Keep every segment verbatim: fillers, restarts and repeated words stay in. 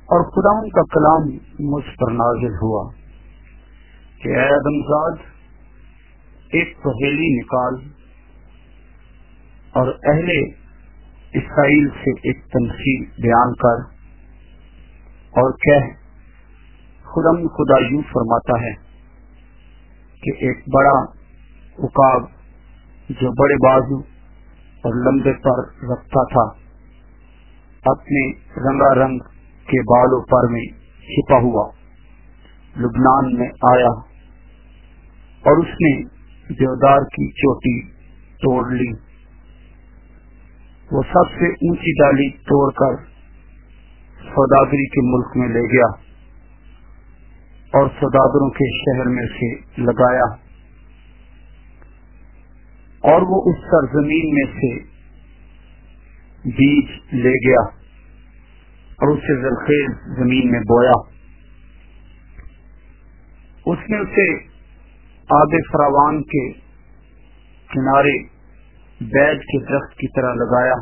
اور خدا ان کا کلام مجھ پر نازل ہوا کہ اے آدمزاد ایک پہیلی نکال اور اہل اسرائیل سے ایک تمثیل بیان کر اور کہہ خدا خدا یوں فرماتا ہے کہ ایک بڑا عقاب جو بڑے بازو اور لمبے پر رکھتا تھا اپنے رنگا رنگ کے بالوں پر میں چھپا ہوا لبنان میں آیا اور اس نے دیودار کی چوٹی توڑ لی. وہ سب سے اونچی ڈالی توڑ کر سوداگری کے ملک میں لے گیا اور سوداگروں کے شہر میں سے لگایا اور وہ اس سرزمین میں سے بیج لے گیا اور اسے زرخیز زمین میں بویا. اس نے اسے آب فراوان کے کنارے بیج کے درخت کی طرح لگایا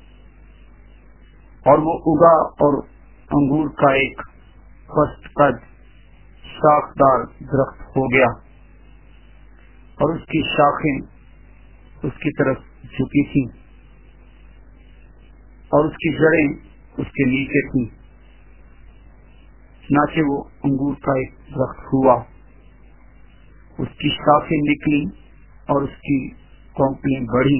اور وہ اگا اور انگور کا ایک پست قد شاخدار درخت ہو گیا اور اس کی شاخیں اس کی طرف جھکی تھیں اور اس کی جڑیں اس کے نیچے تھیں. چنانچہ وہ انگور کا ایک درخت ہوا, اس کی شاخیں نکلی اور اس کی کونپلیں بڑھی.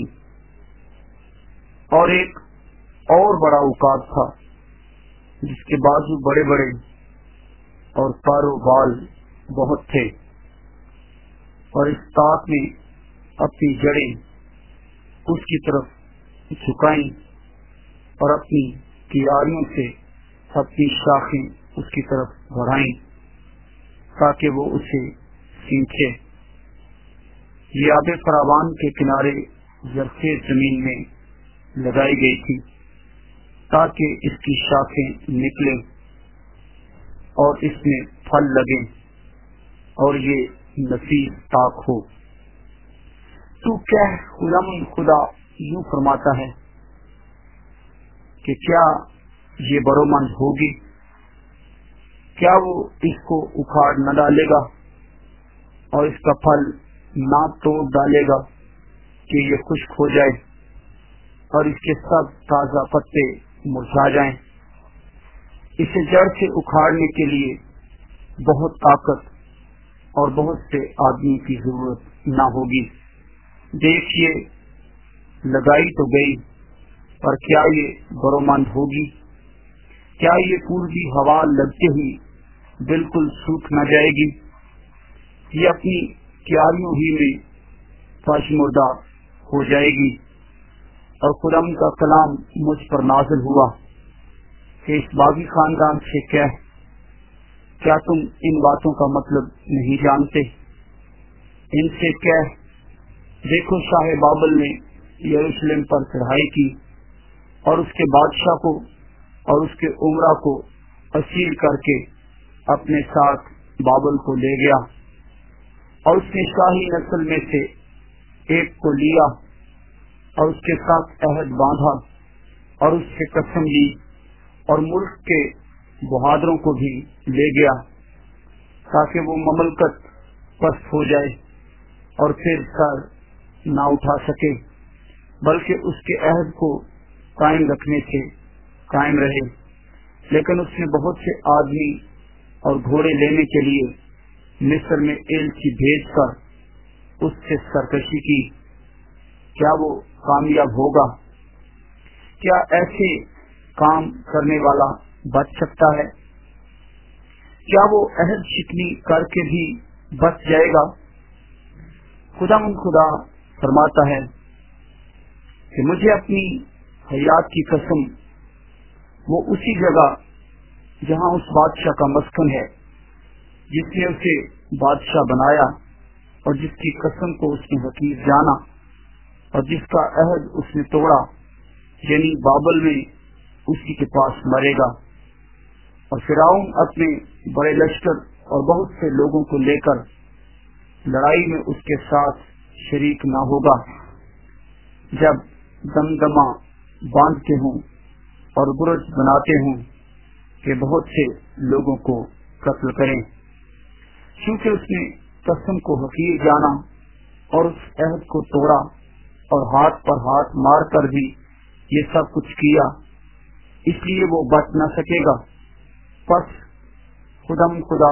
اور ایک اور بڑا عقاب تھا جس کے بازو بڑے بڑے اور پر و بال بہت تھے اور اس طاق نے اپنی جڑیں اس کی طرف جھکائیں اور اپنی کیاریوں سے اپنی شاخیں اس کی طرف بڑھائیں تاکہ وہ اسے سینچے. یہ آب فراوان کے کنارے زرخیز زمین میں لگائی گئی تھی تاکہ اس کی شاخیں نکلیں اور اس میں پھل لگیں اور یہ نفیس طاق ہو. تو کیا خدا خدا یوں فرماتا ہے کہ کیا یہ برومند ہوگی؟ کیا وہ اس کو اکھاڑ نہ ڈالے گا اور اس کا پھل نہ توڑ ڈالے گا کہ یہ خشک ہو جائے اور اس کے سب تازہ پتے مرجھا جائیں؟ اسے جڑ سے اکھاڑنے کے لیے بہت طاقت اور بہت سے آدمی کی ضرورت نہ ہوگی. دیکھیے لگائی تو گئی پر کیا یہ برومند ہوگی؟ کیا یہ پوری ہوا لگتے ہی بالکل سوکھ نہ جائے گی؟ یہ اپنی کیاریوں ہی میں پاشمردہ ہو جائے گی. اور خدا کا کلام مجھ پر نازل ہوا کہ اس باغی خاندان سے کہہ کیا تم ان باتوں کا مطلب نہیں جانتے؟ ان سے کہہ دیکھو شاہ بابل نے یروشلم پر چڑھائی کی اور اس کے بادشاہ کو اور اس کے عمرہ کو اسیر کر کے اپنے ساتھ بابل کو لے گیا اور اس نے شاہی نسل میں سے ایک کو لیا اور اس کے ساتھ عہد باندھا اور اس سے قسم لی اور ملک کے بہادروں کو بھی لے گیا تاکہ وہ مملکت پست ہو جائے اور پھر سر نہ اٹھا سکے بلکہ اس کے عہد کو قائم رکھنے سے قائم رہے. لیکن اس نے بہت سے آدمی اور گھوڑے لینے کے لیے مصر میں ایلچی بھیج کر اس سے سرکشی کی. کیا وہ کامیاب ہوگا؟ کیا ایسے کام کرنے والا بچ سکتا ہے؟ کیا وہ عہد شکنی کر کے بھی بچ جائے گا؟ خدا من خدا فرماتا ہے کہ مجھے اپنی حیات کی قسم وہ اسی جگہ جہاں اس بادشاہ کا مسکن ہے جس نے اسے بادشاہ بنایا اور جس کی قسم کو اس نے حقیر جانا اور جس کا عہد اس نے توڑا یعنی بابل میں اسی کے پاس مرے گا. اور فرعون اپنے بڑے لشکر اور بہت سے لوگوں کو لے کر لڑائی میں اس کے ساتھ شریک نہ ہوگا. جب دمدمہ باندھتے ہوں اور برج بناتے ہوں کہ بہت سے لوگوں کو قتل کریں، کیونکہ اس نے قسم کو حقیر جانا اور اس عہد کو توڑا اور ہاتھ پر ہاتھ مار کر بھی یہ سب کچھ کیا، اس لیے وہ بچ نہ سکے گا۔ پس خدم خدا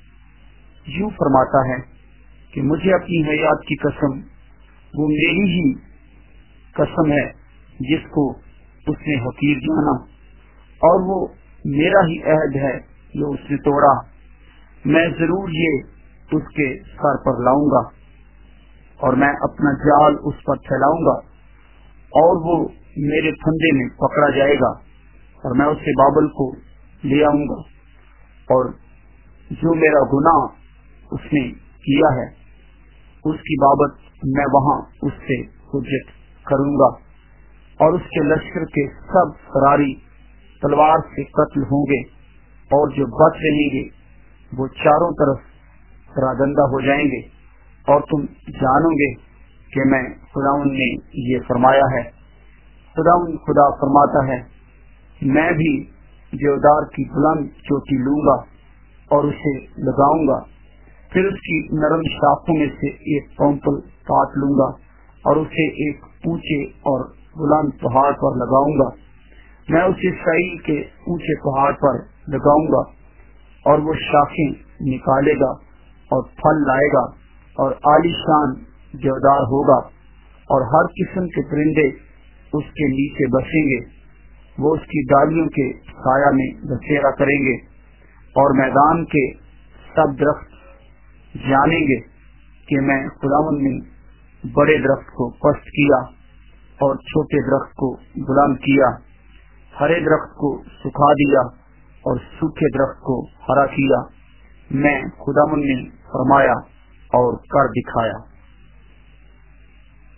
یوں فرماتا ہے کہ مجھے اپنی حیات کی قسم، وہ میری ہی قسم ہے جس کو اس نے حقیر جانا، اور وہ میرا ہی عہد ہے جو اس نے توڑا، میں ضرور یہ اس کے سر پر لاؤں گا اور میں اپنا جال اس پر پھیلاؤں گا، اور وہ میرے پھندے میں پکڑا جائے گا، اور میں اسے بابل کو لے آؤں گا، اور جو میرا گناہ اس نے کیا ہے اس کی بابت میں وہاں اس سے حجت کروں گا، اور اس کے لشکر کے سب سراری تلوار سے قتل ہوں گے، اور جو بچ رہیں گے وہ چاروں طرف پراگندہ ہو جائیں گے، اور تم جانو گے کہ میں خداوند نے یہ فرمایا ہے۔ خداوند خدا فرماتا ہے، میں بھی دیودار کی بلند چوٹی لوں گا اور اسے لگاؤں گا، پھر اس کی نرم شاخوں میں سے ایک پونپل کاٹ لوں گا اور اسے ایک اونچے اور بلند پہاڑ پر لگاؤں گا، میں اسے اسرائیل کے اونچے پہاڑ پر لگاؤں گا، اور وہ شاخیں نکالے گا اور پھل لائے گا اور عالیشان دیودار ہوگا، اور ہر قسم کے پرندے اس کے نیچے بسیں گے، وہ اس کی ڈالیوں کے سایہ میں بسیرا کریں گے، اور میدان کے سب درخت جانیں گے کہ میں خداوند نے بڑے درخت کو پست کیا اور چھوٹے درخت کو بلند کیا، ہرے درخت کو سکھا دیا اور سوکھے درخت کو ہرا کیا، میں خداوند نے فرمایا اور کر دکھایا۔